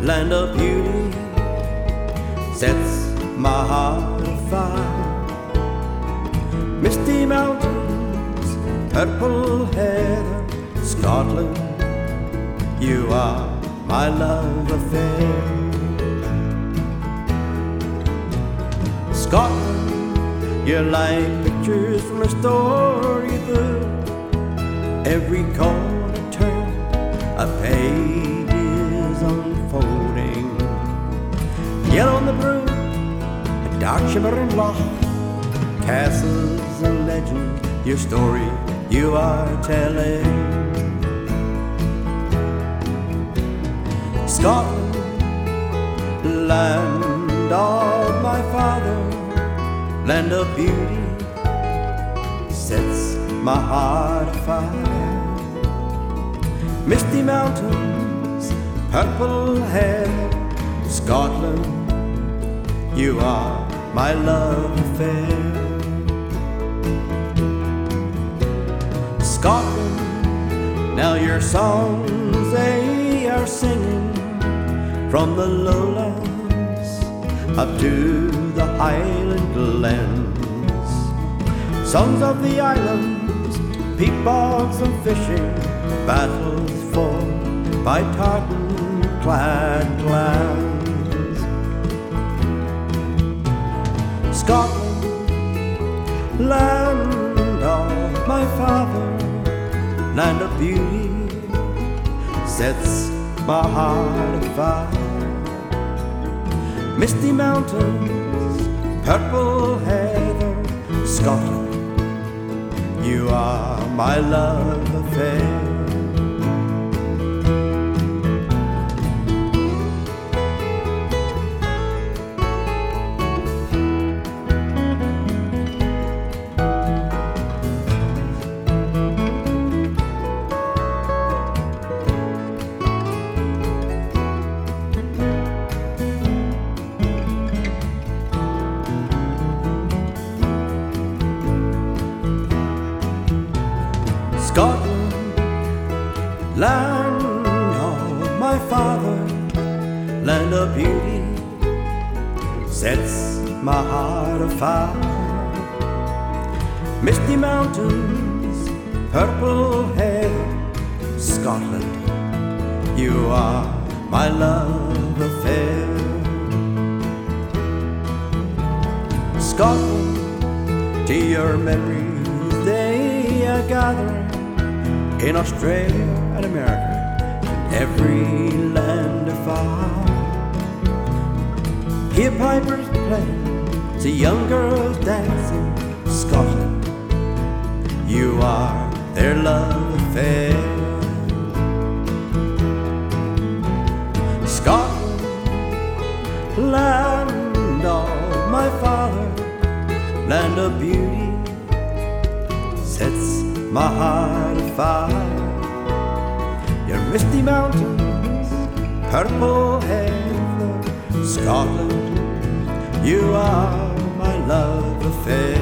land of beauty, sets my heart afire. Misty mountains, purple heather, Scotland, you are my love affair. Scotland, you're like pictures from a storybook. Every corner turn, a page is unfolding. Yellow on the broom, a dark shimmering loch, castles and legends, your story you are telling. Scotland, land of my father, land of beauty, sets my heart afire. Misty mountains, purple hair, Scotland, you are my love affair. Scotland, now your songs they are singing from the lowlands up to the highland glens. Songs of the islands, peat bogs and fishing, battles fought by tartan-clad clans. Scotland, land of my father, land of beauty, sets my heart afire. Misty mountains, purple heather, Scotland, you are my love affair. Scotland, land of my father, land of beauty, sets my heart afire. Misty mountains, purple hair, Scotland, you are my love affair. Scotland, to your memories they are gathering in Australia and America, and every land afar. Hear pipers playing, see young girls dancing, Scotland, you are their love affair. Scotland, land of my father, land of beauty, sets my heart afire. Your misty mountains, purple heather, Scotland, you are my love affair.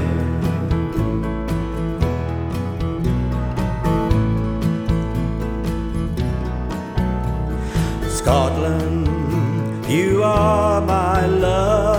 Scotland, you are my love